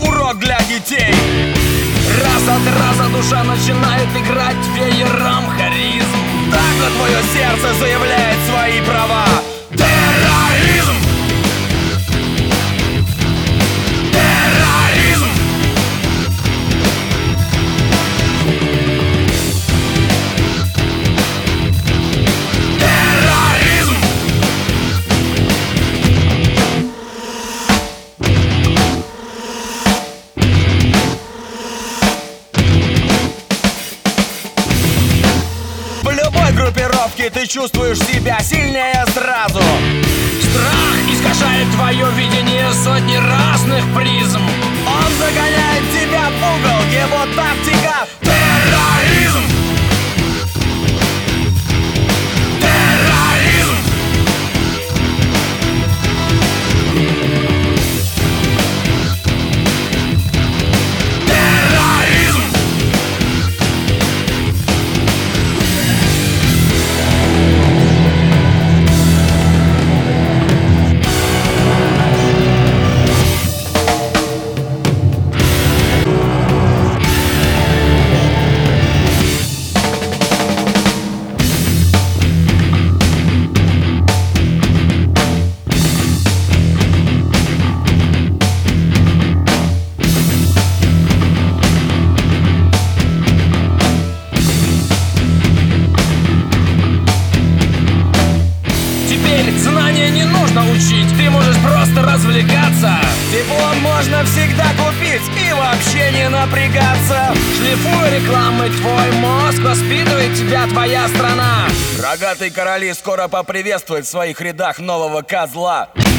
урок для детей. Раз от раза душа начинает играть веером харизм. Так вот твое сердце заявляет свои права. Терроризм! Терроризм! Терроризм! В любой группировке ты чувствуешь себя сильнее сразу. Страх искажает твое видение сотни разных призм. Он загоняет тебя в угол, его тактика — терроризм! Терроризм! Терроризм! Теперь знания не нужно учить, ты можешь просто развлекаться. Диплом можно всегда купить и вообще не напрягаться. Шлифуя рекламы твой мозг, воспитывает тебя твоя страна. Рогатые короли скоро поприветствуют в своих рядах нового козла.